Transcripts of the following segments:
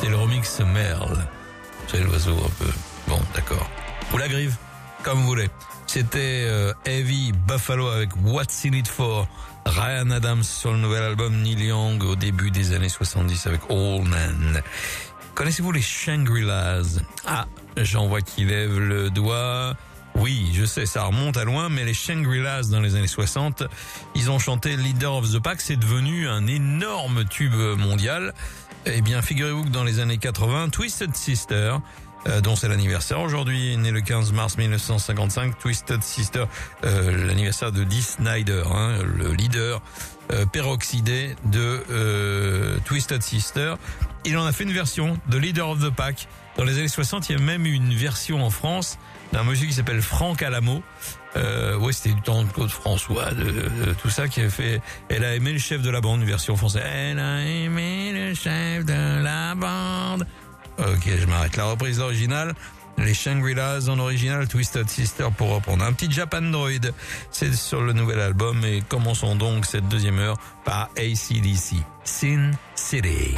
C'est le remix Merle. C'est l'oiseau un peu. Bon, d'accord. Ou la grive, comme vous voulez. C'était Heavy Buffalo avec What's in it for. Ryan Adams sur le nouvel album Neil Young au début des années 70 avec All Man. Connaissez-vous les Shangri-Las? Ah, j'en vois qui lève le doigt. Oui, je sais, ça remonte à loin, mais les Shangri-Las dans les années 60, ils ont chanté Leader of the Pack, c'est devenu un énorme tube mondial. Eh bien, figurez-vous que dans les années 80, Twisted Sister, dont c'est l'anniversaire aujourd'hui, né le 15 mars 1955, Twisted Sister, l'anniversaire de Dee Snider, le leader peroxydé de Twisted Sister. Il en a fait une version de Leader of the Pack. Dans les années 60, il y a même eu une version en France d'un monsieur qui s'appelle Franck Alamo. Ouais, c'était du temps de Claude François, de tout ça, qui avait fait. Elle a aimé le chef de la bande, une version française. Elle a aimé le chef de la bande. Ok, je m'arrête. La reprise originale, les Shangri-Las en original, Twisted Sister pour reprendre. Un petit Japan Droid, c'est sur le nouvel album. Et commençons donc cette deuxième heure par AC/DC, Sin City.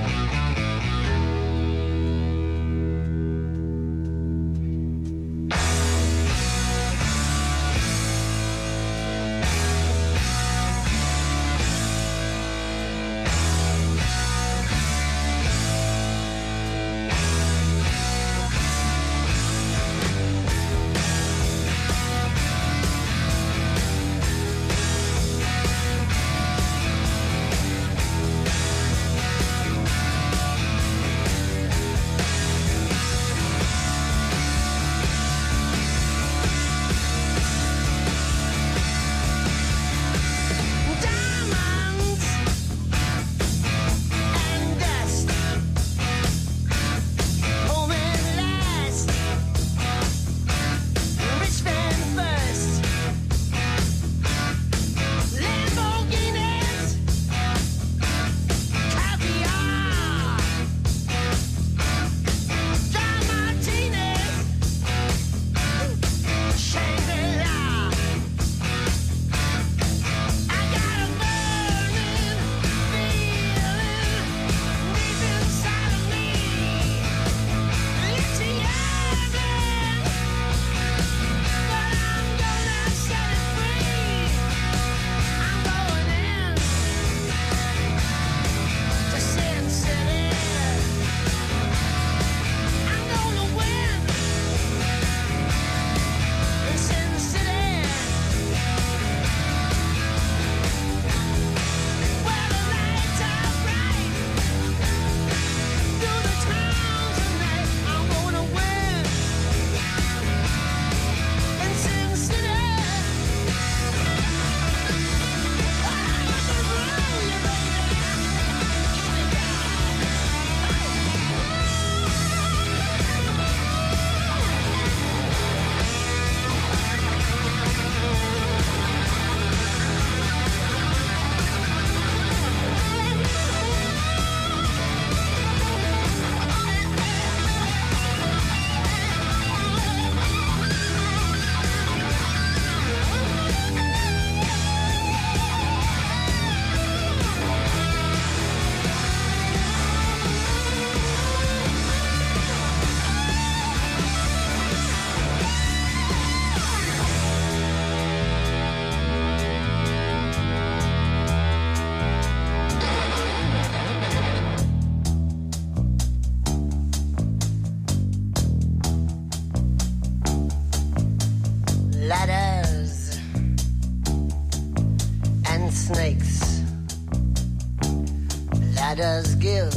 Ladders give,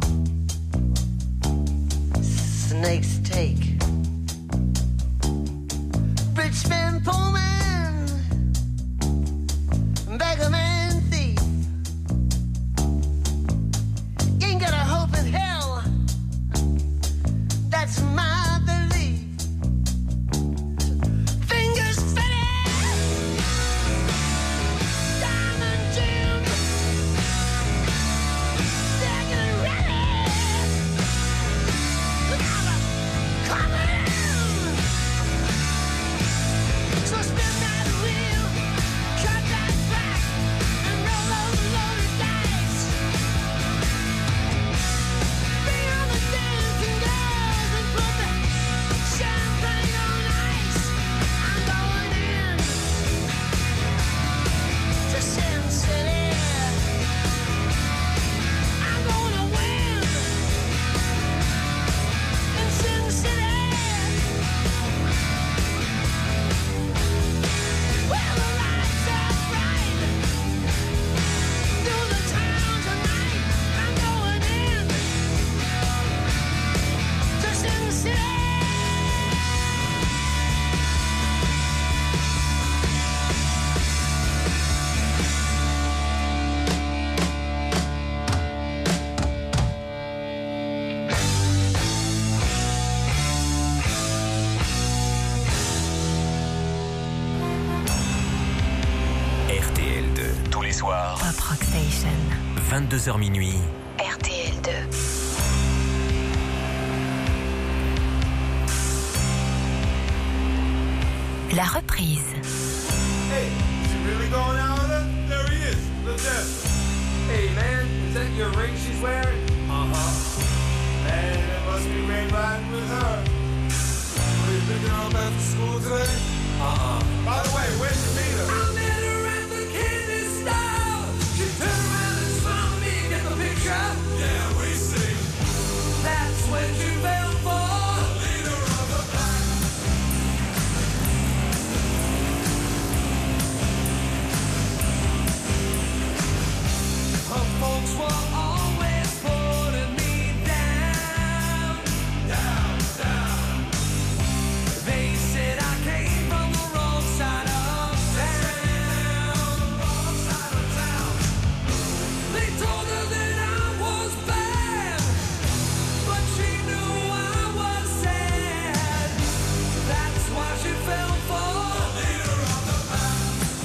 snakes take. Rich man, poor man, beggar man, thief. You ain't got a hope in hell, that's my belief. Fingers fitted, diamond Jim, second ready. Come in. Rock Station. 22h minuit. RTL2. La reprise. Hey, is he really going out with her? There he is. Look there. Hey, man, is that your ring she's wearing? Uh-huh. Man, it must be great riding with her. Were you picking her up after school today? Uh-uh. By the way, where'd you meet her? I met her at the candy store. She turned around and smiled at me. Get the picture? Yeah, we see. That's when she fell for the leader of the pack. Her folks were always putting me down, down, down. They said I came from the wrong side of town, wrong side of town. They told her that I was bad, but she knew I was sad. That's why she fell for the leader of the pack.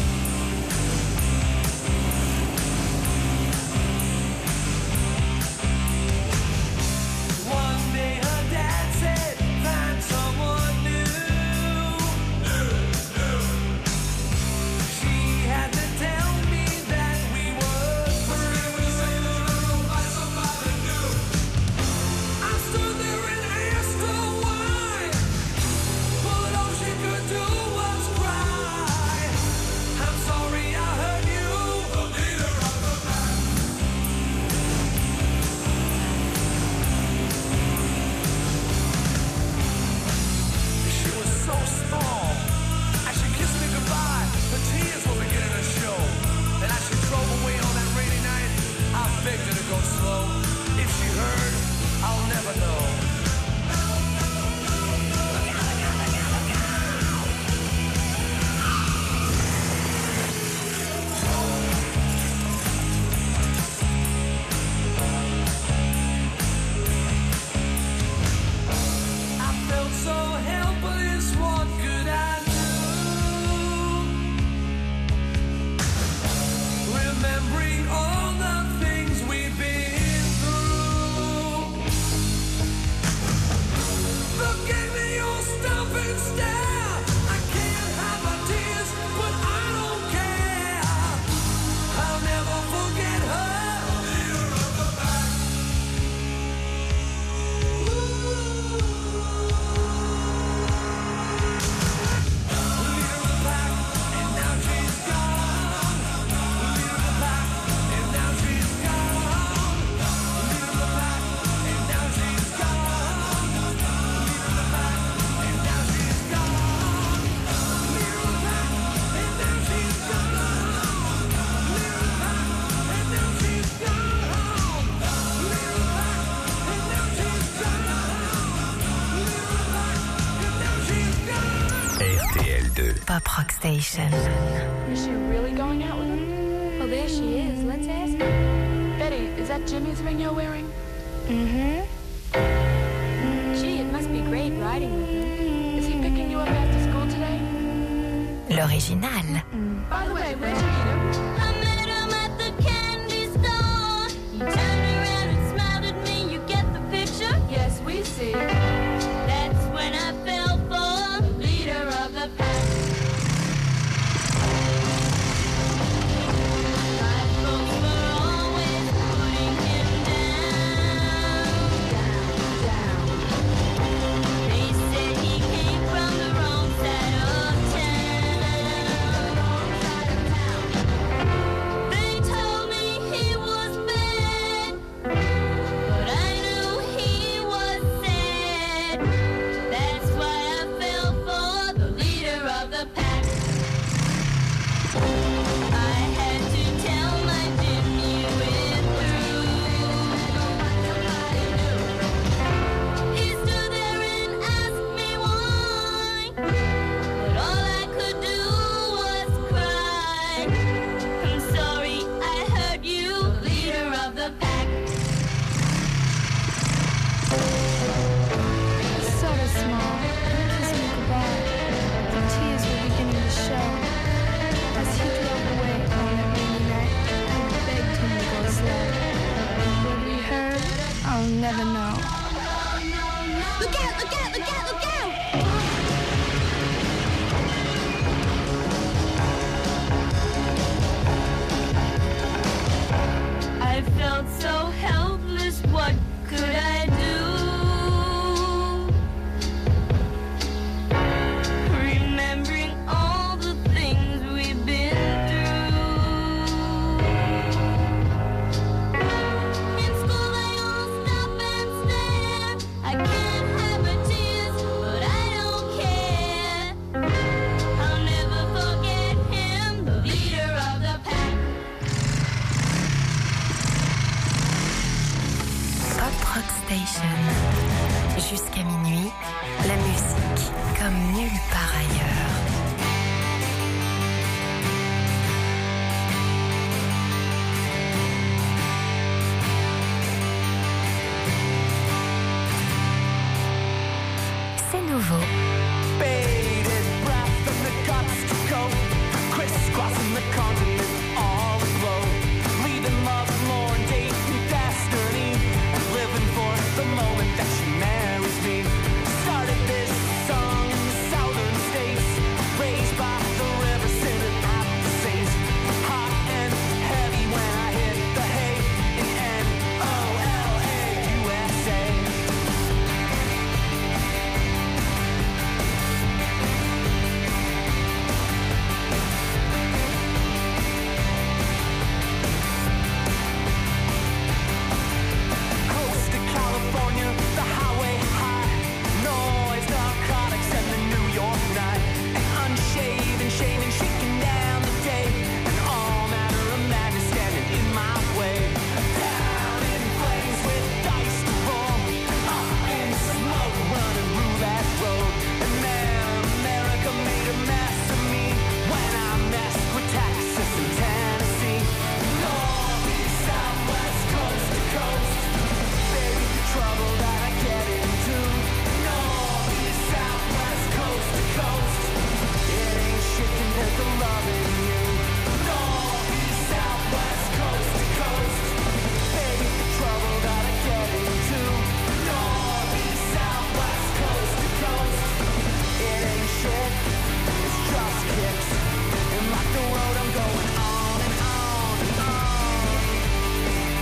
One day her dad said, find someone new. She had to tell me that we were through. I stood there and asked her why, but all she could do was cry. I'm sorry I hurt you, the leader of the pack. She was so small. As she kissed me goodbye, the tears were beginning to show. And as she drove away on that rainy night, I begged her to go slow. If she heard, I'll never know. I felt so helpless, what could I do? Remembering all the things we've been through. Look at me, your stuff and stare. I can't hide my tears, but I don't care. I'll never forget her. Leader of the pack. Leader of the pack, and now she's gone. Leader of the pack, and now she's gone. Leader of the pack, and now she's gone. Leader of the pack, and now she's gone. Leader of the pack, and now she's gone. Leader of the pack, and now she's gone. Leader of the pack, and now she's gone. Leader of the pack, and now she's gone. RTL2. Pop Rock Station. Is she really going out with him? Well, there she is. Let's ask her. Betty, is that Jimmy's ring you're wearing? Mm-hmm. Gee, it must be great riding with him. Is he picking you up after school today? L'original. By the way, where'd you meet him? I met him at the candy store. He turned around and smiled at me. You get the picture? Yes, we see. That's when I fell for the leader of the pack. My folks were always putting him down, down, down. They said he came from the wrong side of town, wrong side of town. Station. Jusqu'à minuit, la musique comme nulle part ailleurs. C'est nouveau. Bated breath and the guts to go, crisscrossing the continent all aglow, leaving love and lorn, dating destiny, and living for the moment that she marries me. Started this song in the southern states, raised by the river, singing at the saints. Hot and heavy when I hit the hay in N-O-L-A, USA. Coast to California, the highway high, noise, narcotics, and the New York night, and unshaven, shaving, shaking down the day, and all manner of madness standing in my way. Down in flames with dice to roll, up in smoke, running roulette road, and then America made a mess of me when I messed with Texas and Tennessee. Northeast, southwest, coast to coast. Baby, the trouble that I get into. Northeast, southwest, coast to coast. It ain't shit compared to loving you. Northeast, southwest, coast to coast. Baby, the trouble that I get into. Northeast, southwest, coast to coast. It ain't shit, it's just kicks. And like the road, I'm going on and on and on.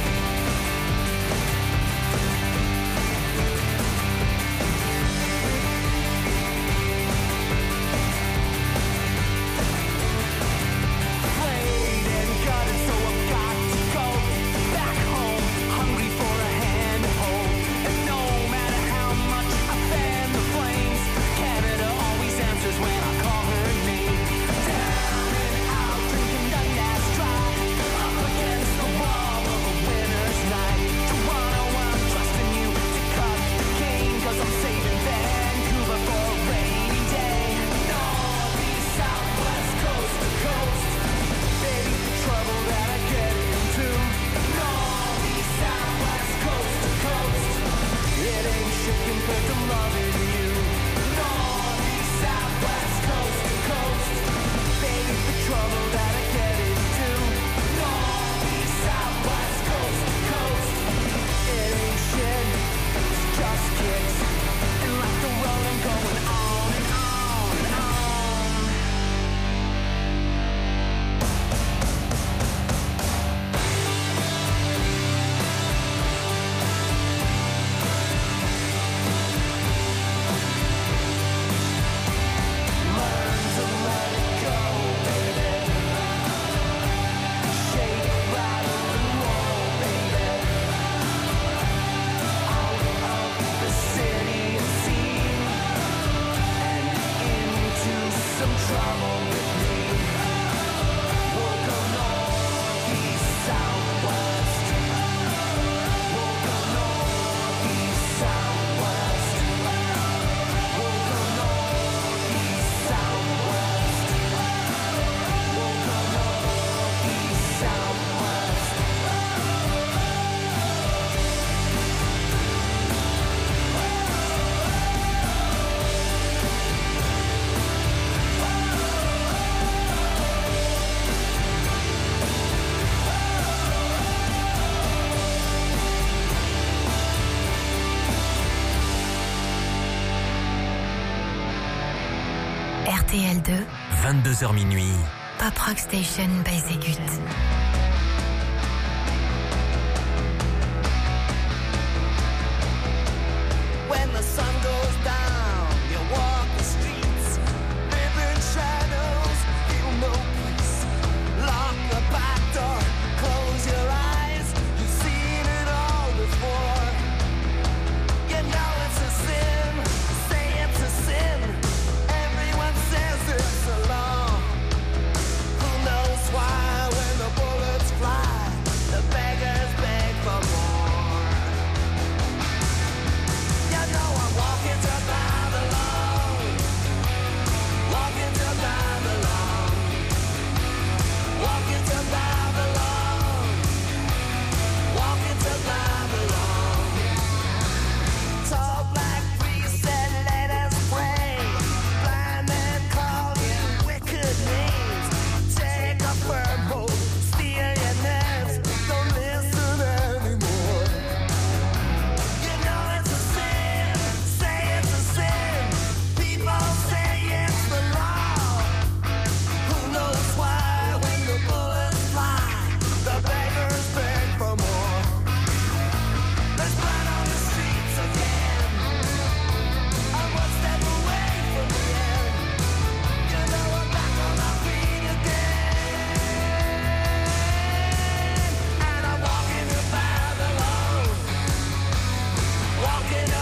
Played and gutted, so I've got to go back home, hungry for a hand to hold. And no matter how much I fan the flames, Canada always answers when I call her name. Down and out, drinking Dundas dry, up against the wall of a winter's night. Toronto, I'm trusting you to cut the game, 'cause I'm saving Vancouver for a rainy day. Northeast, southwest, coast to coast. Baby, the trouble that I get into. Northeast, southwest, coast to coast. It ain't shit compared to loving you. Northeast, southwest, coast to coast. Baby, the trouble that I get into. Northeast, southwest, coast to coast. It ain't shit, it's just kicks. And like the road, I'm going on and on and on. Learn to let it go, baby. Shake, rattle, and roll, baby. Out of the city and scene, and into some trouble with me. We'll go northeast, southwest. We'll go northeast, southwest. We'll go northeast, southwest. We'll go northeast, southwest. RTL 2, 22h minuit. Pop Rock Station by Zegut. When the sun goes down, you walk the streets, live in shadows, feel no peace. Lock the back door, close your eyes. You've seen it all before. You know it's a sin, say it's a sin. Everyone says it's a law. Who knows why when the bullet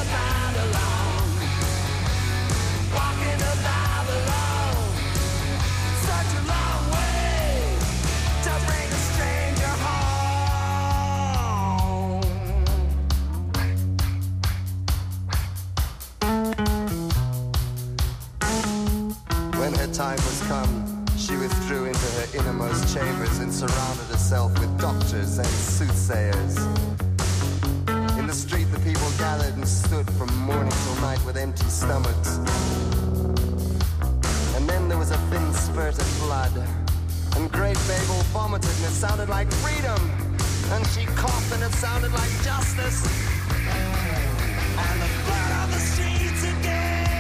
Babylon, walking to Babylon. Such a long way to bring a stranger home. When her time was come, she withdrew into her innermost chambers and surrounded herself with doctors and soothsayers. In the street, the people gathered and stood from morning till night with empty stomachs. And then there was a thin spurt of blood, and great Babel vomited, and it sounded like freedom. And she coughed, and it sounded like justice. And the blood on the streets again.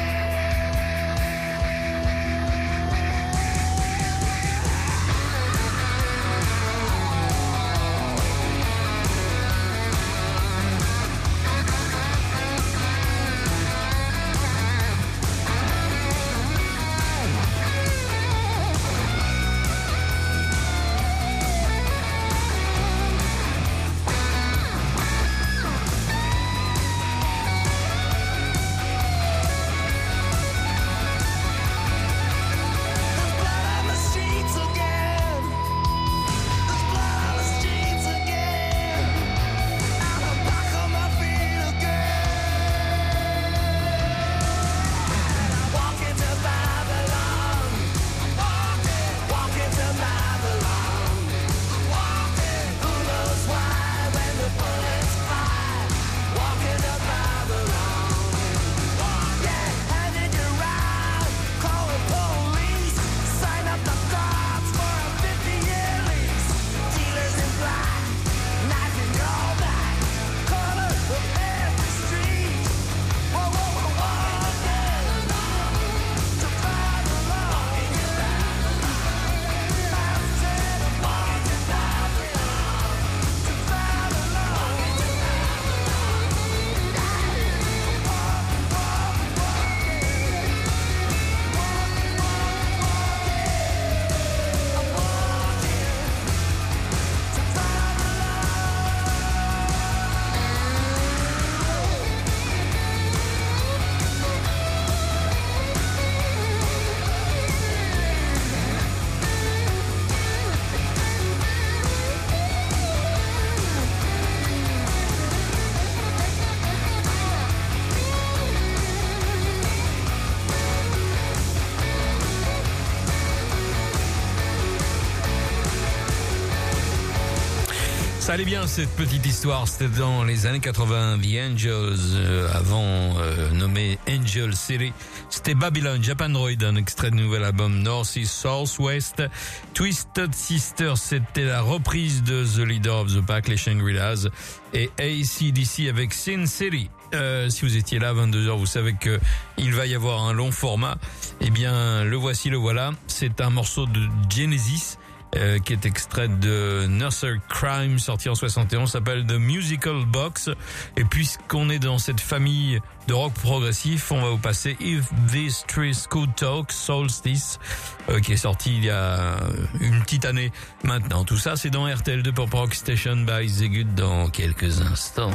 Ça allait bien cette petite histoire, c'était dans les années 80, The Angels, avant nommé Angel City. C'était Babylon, Japanoid, un extrait de nouvel album North East Southwest. Twisted Sister, c'était la reprise de The Leader of the Pack, les Shangri-Las, et AC/DC avec Sin City. Si vous étiez là à 22h, vous savez que il va y avoir un long format. Eh bien, le voici, le voilà. C'est un morceau de Genesis, qui est extrait de Nursery Crime, sorti en 71, s'appelle The Musical Box. Et puisqu'on est dans cette famille de rock progressif, on va vous passer If These Trees Could Talk, Solstice, qui est sorti il y a une petite année maintenant. Tout ça, c'est dans RTL2 Pop Rock Station by The Good dans quelques instants.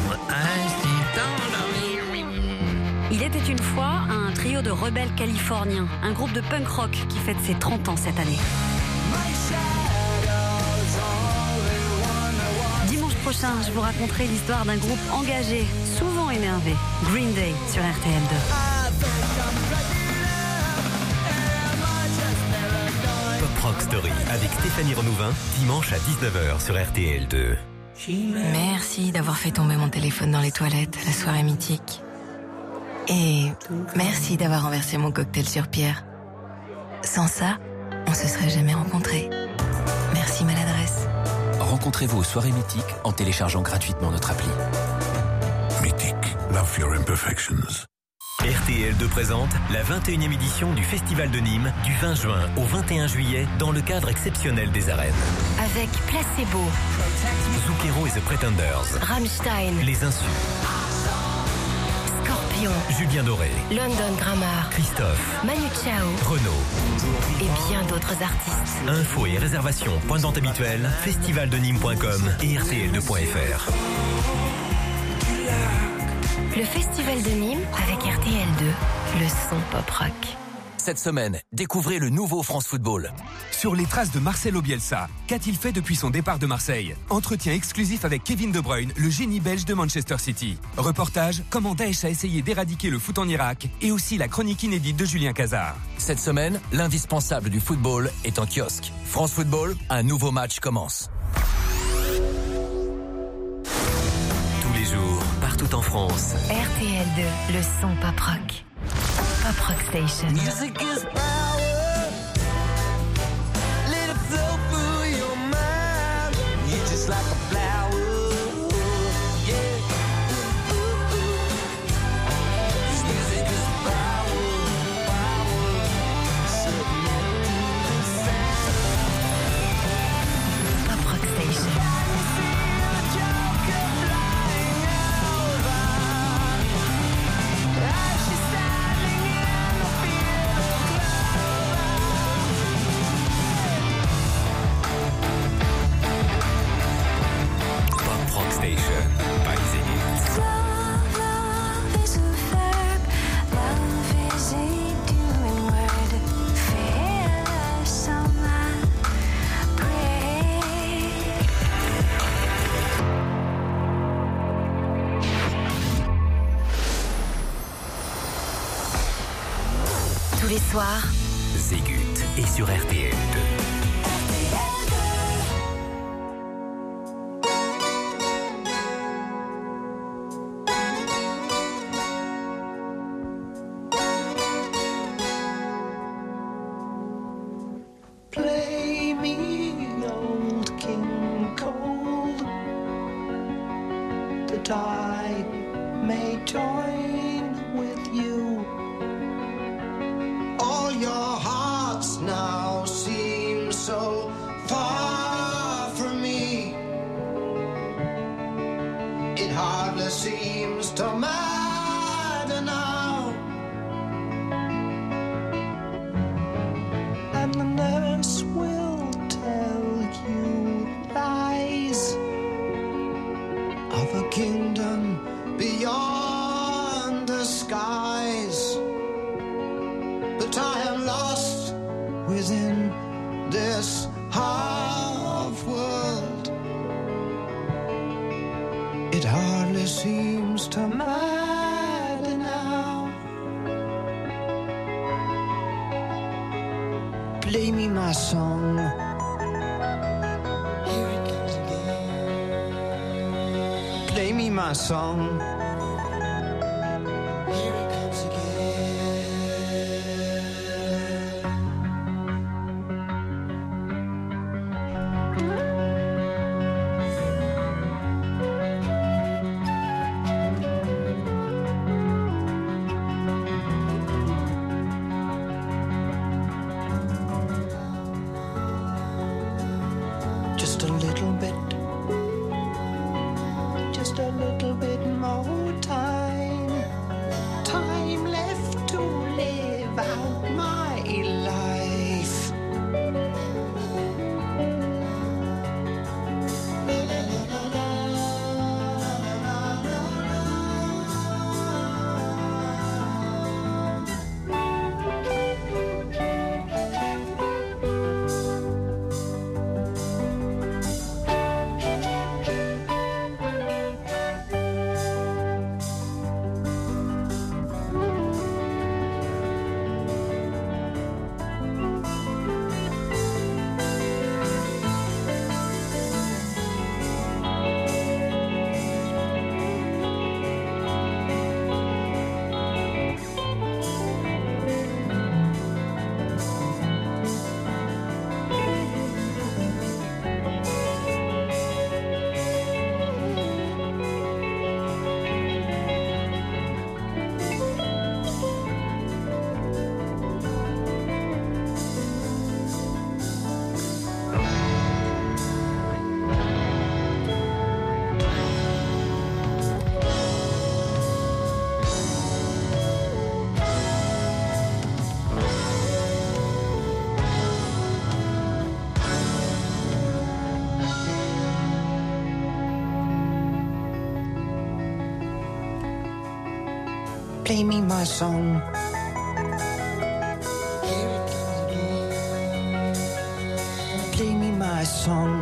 Il était une fois un trio de rebelles californiens, un groupe de punk rock qui fête ses 30 ans cette année. Dimanche prochain, je vous raconterai l'histoire d'un groupe engagé, souvent énervé, Green Day sur RTL2. Pop Rock Story avec Stéphanie Renouvin, dimanche à 19h sur RTL2. Merci d'avoir fait tomber mon téléphone dans les toilettes, la soirée mythique. Et merci d'avoir renversé mon cocktail sur Pierre. Sans ça, on se serait jamais rencontrés. Merci maladresse. Rencontrez-vous aux soirées mythiques en téléchargeant gratuitement notre appli. Mythique, love your imperfections. RTL2 présente la 21e édition du Festival de Nîmes du 20 juin au 21 juillet dans le cadre exceptionnel des arènes. Avec Placebo, Zucchero et The Pretenders, Rammstein, Les Insus, Scorpion, Julien Doré, London Grammar, Christophe, Manu Chao Renaud et bien d'autres artistes. Infos et réservations, point de vente habituel, festivaldenîmes.com et rtl2.fr. le festival de Nîmes avec RTL2, le son pop rock. Cette semaine, découvrez le nouveau France Football. Sur les traces de Marcelo Bielsa, qu'a-t-il fait depuis son départ de Marseille? Entretien exclusif avec Kevin De Bruyne, le génie belge de Manchester City. Reportage, comment Daesh a essayé d'éradiquer le foot en Irak, et aussi la chronique inédite de Julien Cazard. Cette semaine, l'indispensable du football est en kiosque. France Football, un nouveau match commence. Tous les jours, partout en France. RTL2, le son pop rock. Pop Rock Station. Music is power. Let it flow through your mind. You're just like a flower. Yeah. This music is power, power. Submit to the sound. Pop Rock Station. Station by Zenith. Love is a verb. Love is a doing word. Fearless on my praise. Tous les soirs, Zégut est sur RTL2. Play me old King Cole, that I may join with you. All your hearts now seem so far from me. It hardly seems to matter now. And the nurse will tell you lies of a kingdom beyond the skies. But I am lost within this half world. It hardly seems to matter now. Play me my song. Here it comes again. Play me my song. Here it comes again. Just a little bit more. Play me my song. Play me my song.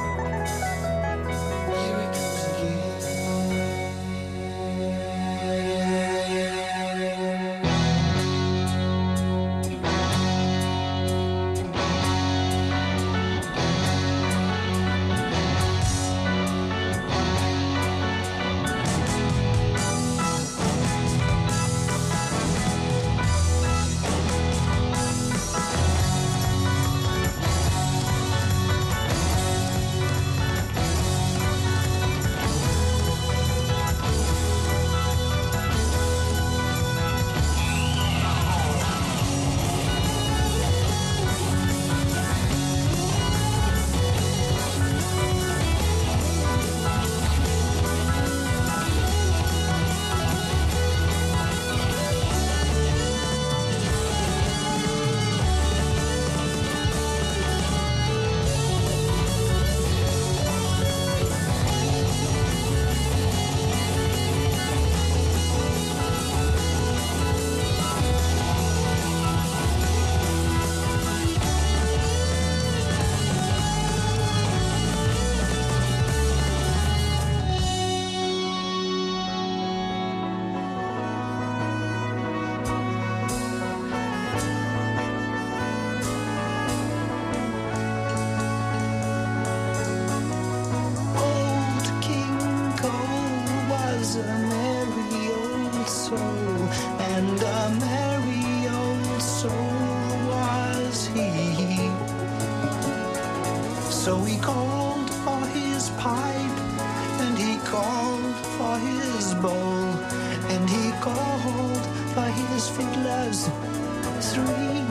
So he called for his pipe, and he called for his bowl, and he called for his fiddlers three.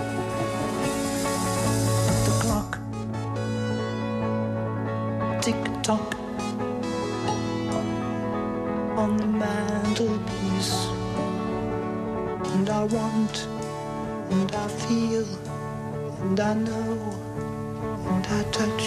The clock tick-tock on the mantelpiece, and I want, and I feel, and I know, and I touch.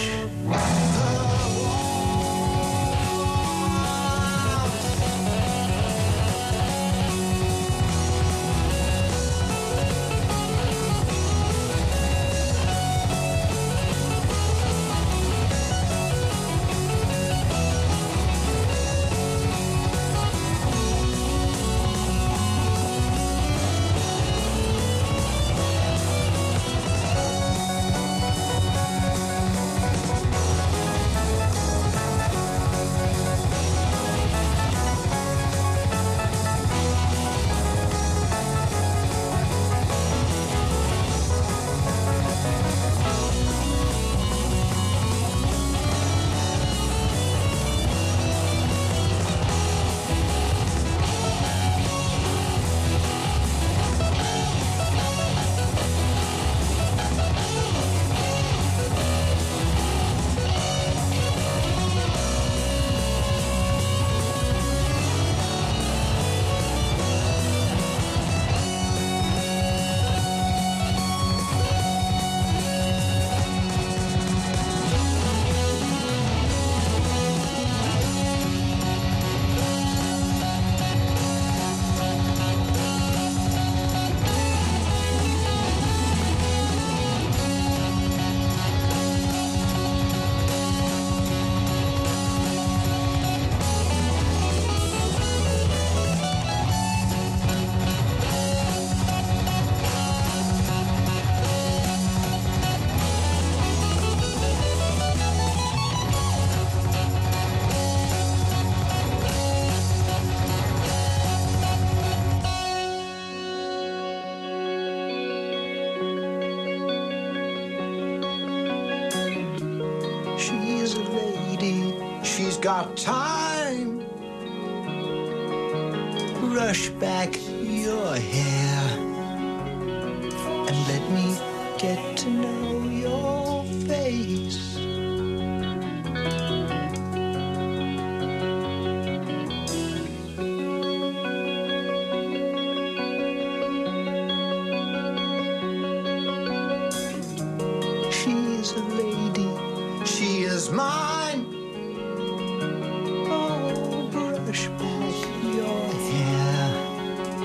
She's a lady, she's got time. Brush back your hair and let me get to know your face. She's a lady, she is mine. Oh, brush back your hair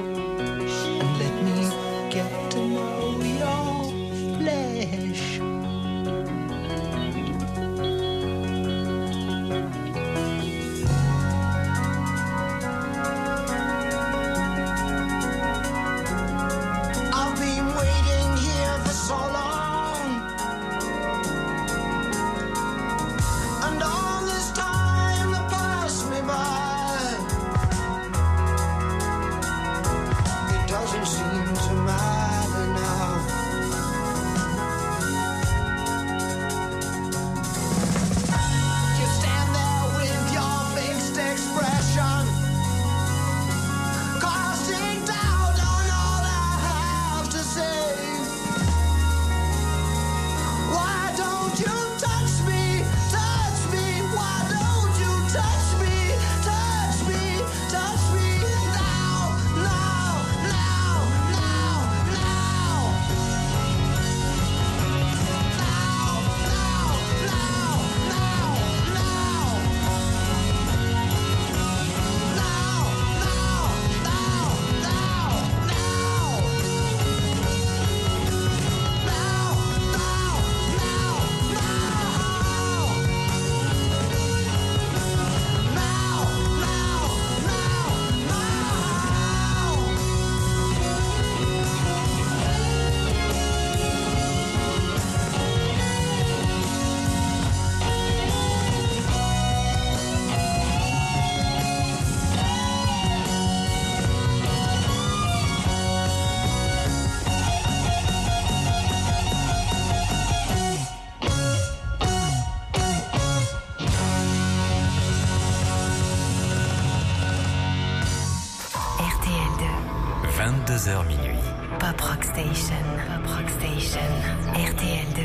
22h minuit. Pop Rock Station, Pop Rock Station, RTL2.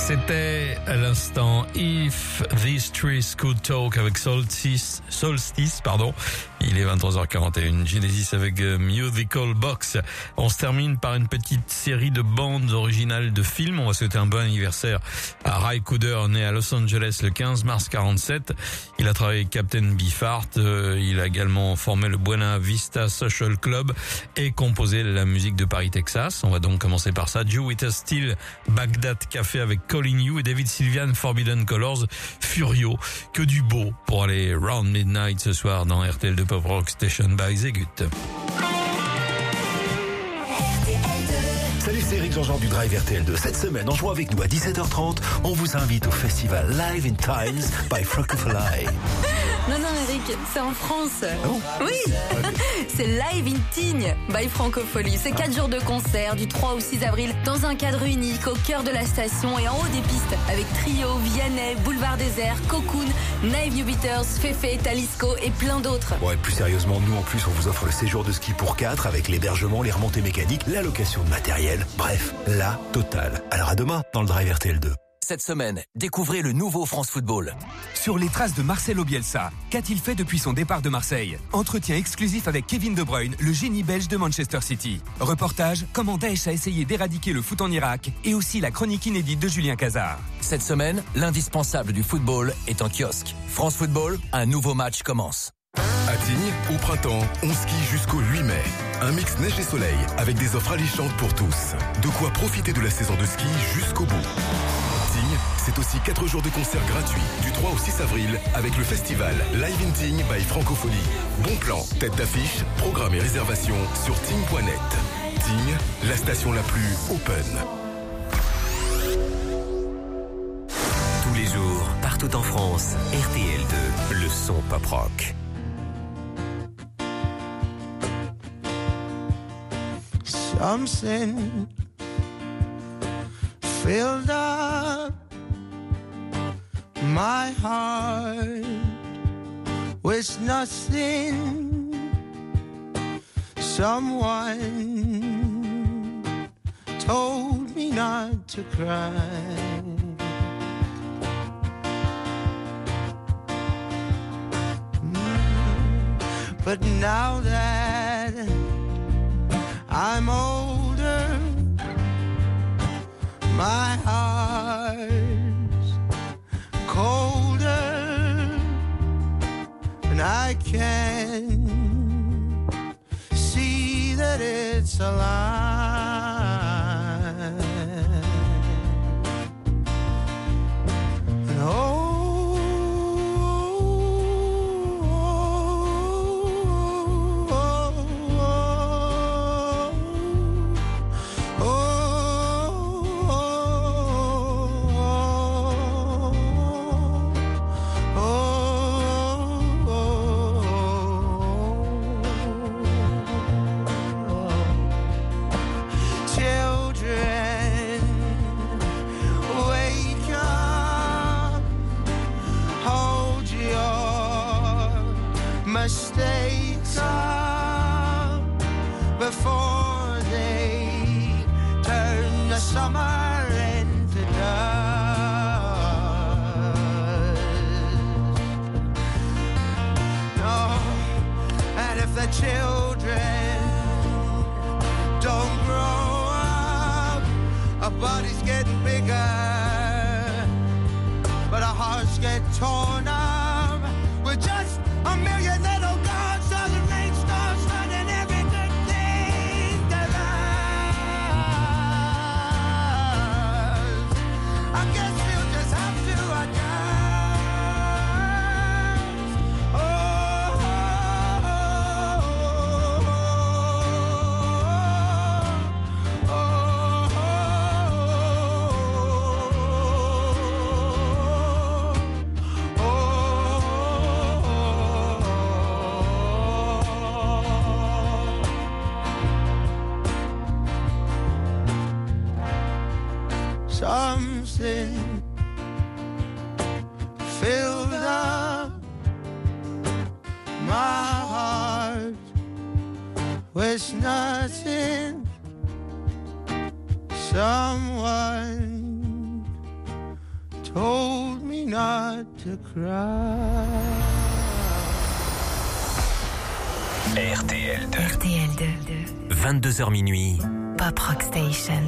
C'était à l'instant If These Trees Could Talk avec Solstice, pardon. Il est 23h41. Genesis avec Musical Box. On se termine par une petite série de bandes originales de films. On va souhaiter un bon anniversaire à Ray Cooder, né à Los Angeles le 15 mars 47. Il a travaillé avec Captain Beefheart. Il a également formé le Buena Vista Social Club et composé la musique de Paris, Texas. On va donc commencer par ça. Joe With Us Still, Baghdad Café avec Calling You et David Sylvian, Forbidden Colors, Furio. Que du beau pour aller round midnight ce soir dans RTL de Pop Rock Station by Zegut. Salut, c'est Eric Jean-Jean du Drive RTL2. Cette semaine, en jouant avec nous à 17h30, on vous invite au festival Live in Times by Francopholi. Non, Eric, c'est en France. bon Oui, c'est Live in Tignes by Francofolie. C'est 4 jours de concert du 3 au 6 avril dans un cadre unique au cœur de la station et en haut des pistes avec Trio, Vianney, Boulevard Désert, Cocoon, Naive New Beaters, Fefe, Talisco et plein d'autres. Bon, et plus sérieusement, nous en plus, on vous offre le séjour de ski pour 4 avec l'hébergement, les remontées mécaniques, la location de matériel. Bref, la totale. Alors à demain dans le Drive RTL2. Cette semaine, découvrez le nouveau France Football. Sur les traces de Marcelo Bielsa, qu'a-t-il fait depuis son départ de Marseille? Entretien exclusif avec Kevin De Bruyne, le génie belge de Manchester City. Reportage, comment Daesh a essayé d'éradiquer le foot en Irak et aussi la chronique inédite de Julien Cazard. Cette semaine, l'indispensable du football est en kiosque. France Football, un nouveau match commence. À Tignes, au printemps, on skie jusqu'au 8 mai. Un mix neige et soleil avec des offres alléchantes pour tous. De quoi profiter de la saison de ski jusqu'au bout. Tignes, c'est aussi 4 jours de concerts gratuits du 3 au 6 avril avec le festival Live in Tignes by Francofolie. Bon plan, tête d'affiche, programme et réservation sur tignes.net. Tignes, la station la plus open. Tous les jours, partout en France, RTL2, le son pop rock. Something filled up my heart with nothing. Someone told me not to cry. But now that I'm older, my heart's colder, and I can see that it's a lie. And mistakes up before they turn the summer into dust. No, and if the children don't grow up, our bodies getting bigger, but our hearts get torn up. We're just a million little gods on the rain stars running every good thing to us. I guess we'll just have to adjust. Oh, oh, something filled up my heart with nothing. Someone start to cry. RTL2. RTL2. 22h minuit. Pop Rock Station.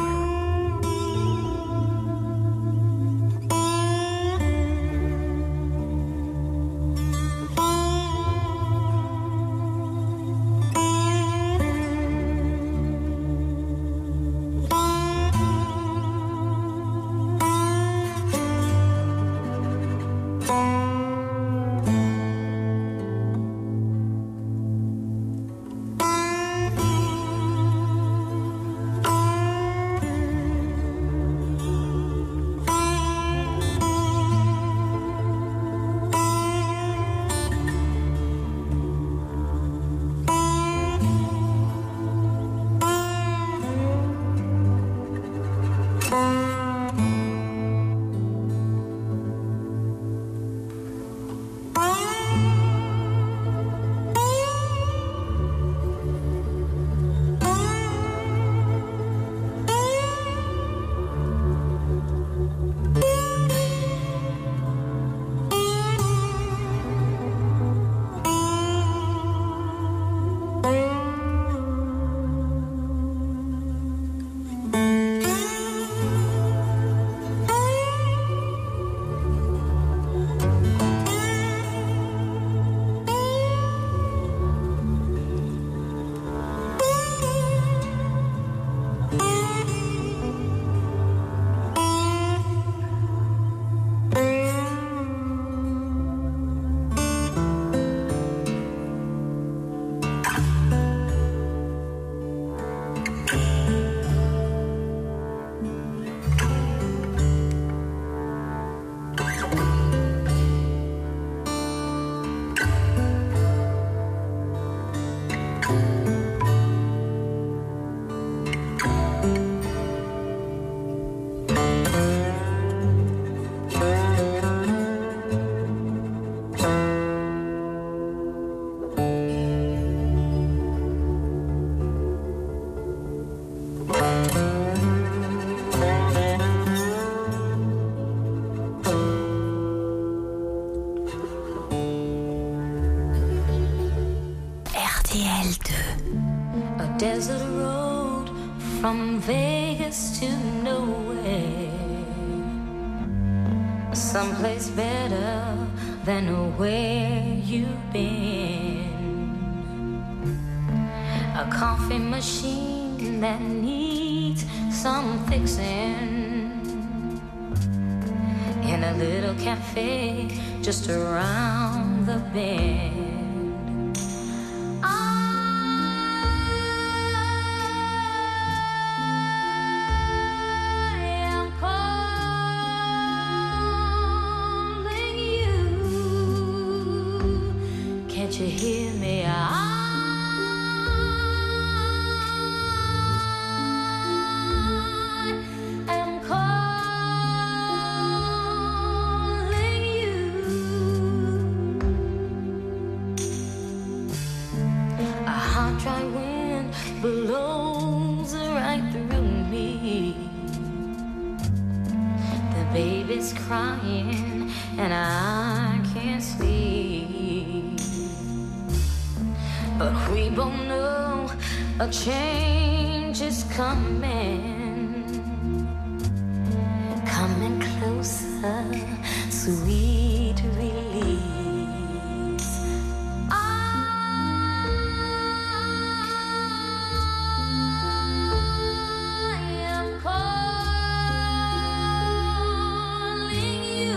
A desert road from Vegas to nowhere, someplace better than where you've been. A coffee machine that needs some fixing, in a little cafe just around the bend. Can't you hear me? I am calling you. A hot, dry wind blows right through me. The baby's crying and I can't sleep. But we both know a change is coming, coming closer, sweet release. I am calling you.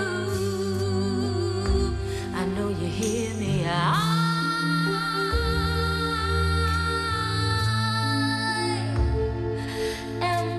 I know you hear me. I am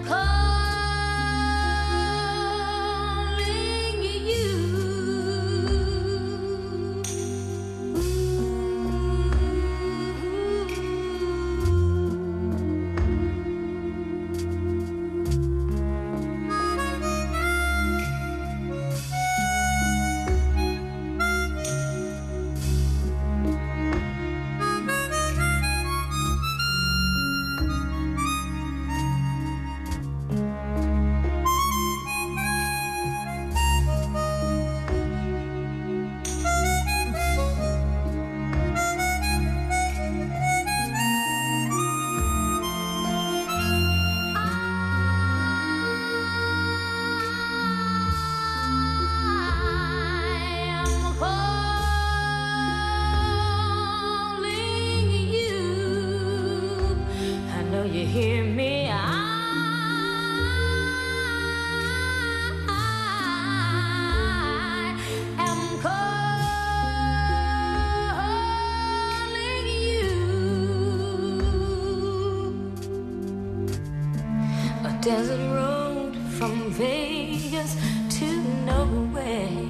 desert road from Vegas to nowhere.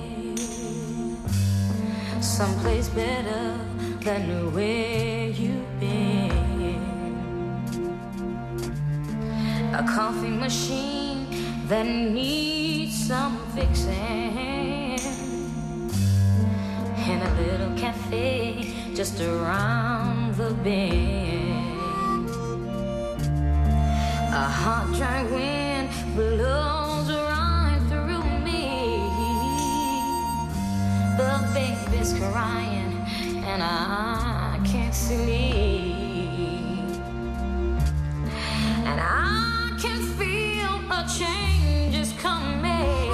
Someplace better than where you've been. A coffee machine that needs some fixing. In a little cafe just around the bend. A hot, dry wind blows right through me. The baby's crying and I can't sleep. And I can feel a change is coming.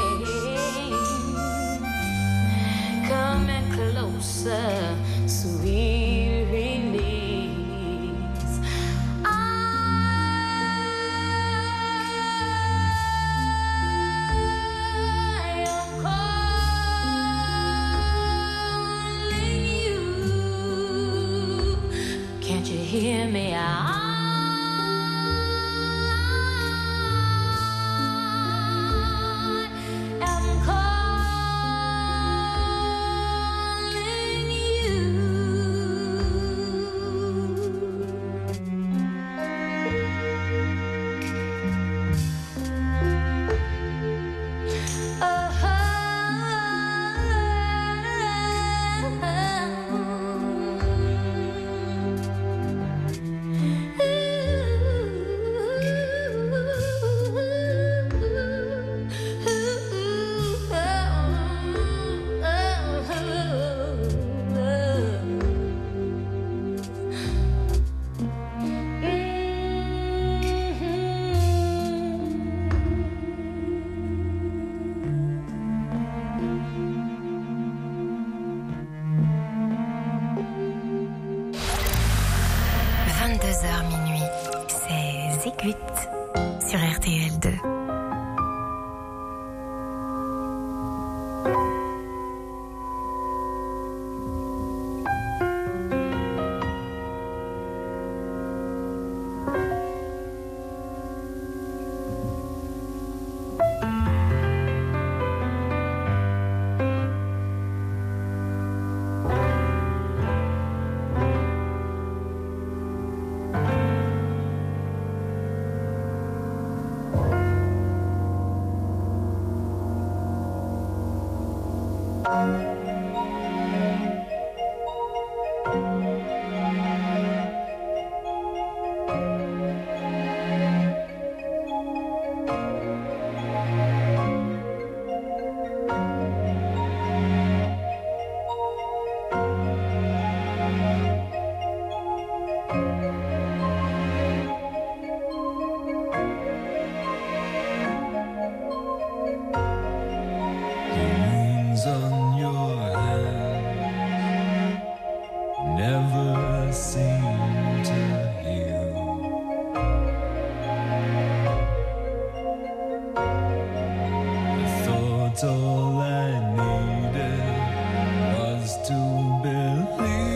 Coming closer, sweet release. I am calling you. Can't you hear me? Minuit, c'est Zégut sur RTL2. On your hand never seem to heal. I thought all I needed was to believe.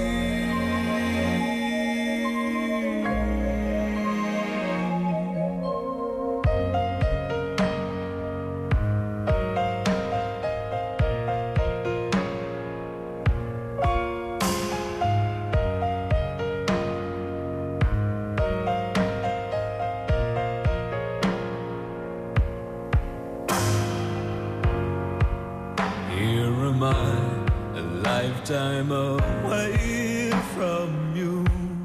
Here am I, a lifetime away from you.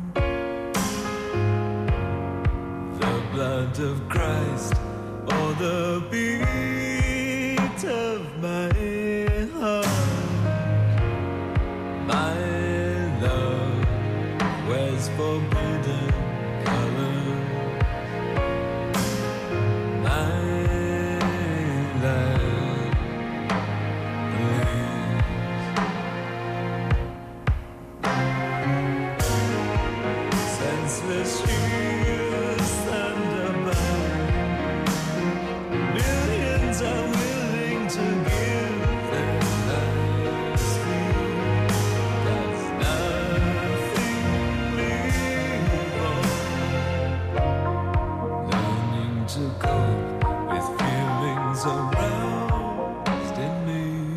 The blood of Christ, or the beat of my heart. My love wears forbidden color. My life senseless years thunder by. Millions are willing to give their lives for you. Does nothing leave on? Learning to cope is aroused in me.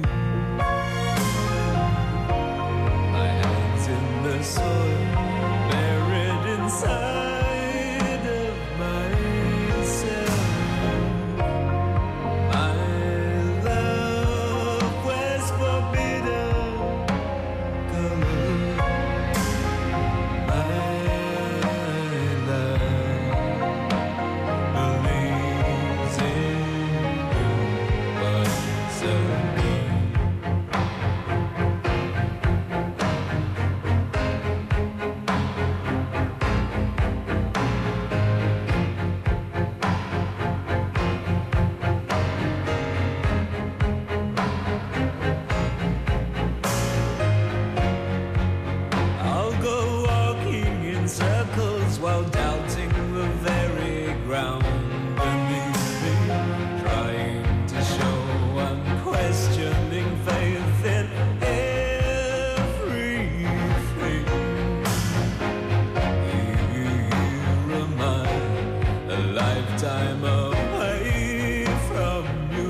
My hands in the soil, buried inside of myself. My love was forbidden color. My love believes in what's of me. I'll go walking in circles while doubting the very ground beneath me, trying to show I'm questioning faith in everything. Here am I, a lifetime away from you.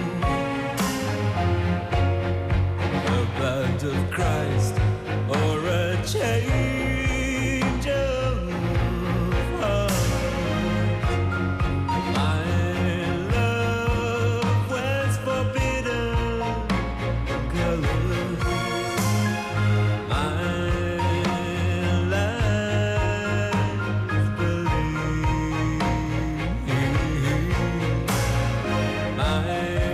The blood of Christ or a change of heart. My love was forbidden color. My life believed. My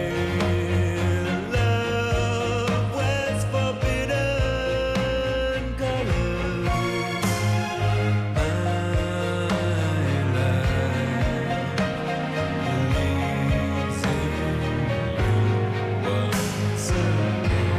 love was forbidden color. My life believes in you once again.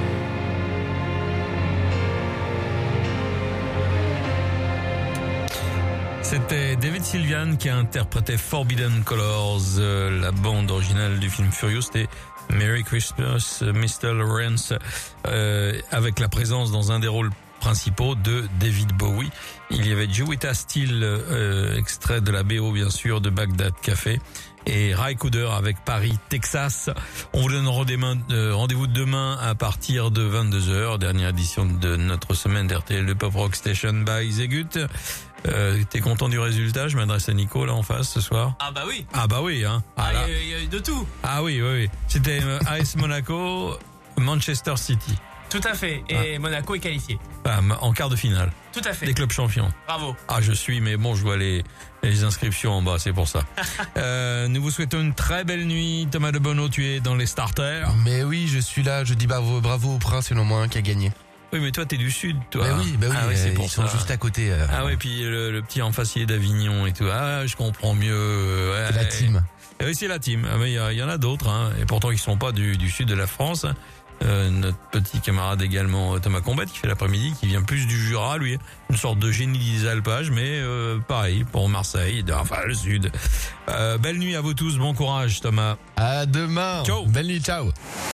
C'était David Sylvian qui a interprété Forbidden Colors, la bande originale du film Furious. C'était Merry Christmas, Mr. Lawrence, avec la présence dans un des rôles principaux de David Bowie. Il y avait Juwita Steele, extrait de la BO bien sûr de Bagdad Café, et Ry Cooder avec Paris, Texas. On vous donne rendez-vous demain à partir de 22h, dernière édition de notre semaine d'RTL de Pop Rock Station by Zegut. T'es content du résultat? Je m'adresse à Nico là en face ce soir. Ah bah oui. Ah bah oui, hein. Ah, là. Il y a eu de tout. Ah oui, oui, oui. C'était AS Monaco, Manchester City. Tout à fait. Et Monaco est qualifié. En quart de finale. Tout à fait. Des clubs champions. Bravo. Ah, je suis, mais bon, je vois les inscriptions en bas, c'est pour ça. Nous vous souhaitons une très belle nuit. Thomas de Bono, tu es dans les starters. Mais oui, je suis là. Je dis bravo au prince et non moins qui a gagné. Oui, mais toi, t'es du sud, toi. Bah oui, Ah oui, c'est pour ils sont ça. juste à côté. Ah oui, puis le petit en face, il est d'Avignon et tout. Ah, je comprends mieux. Ouais. La team. Et oui, c'est la team. Ah, mais il y en a d'autres, hein. Et pourtant, ils sont pas du sud de la France. Notre petit camarade également, Thomas Combat, qui fait l'après-midi, qui vient plus du Jura, lui. Une sorte de génie des alpages, mais pareil, pour Marseille, enfin le sud. Belle nuit à vous tous, bon courage, Thomas. À demain. Ciao. Belle nuit, ciao.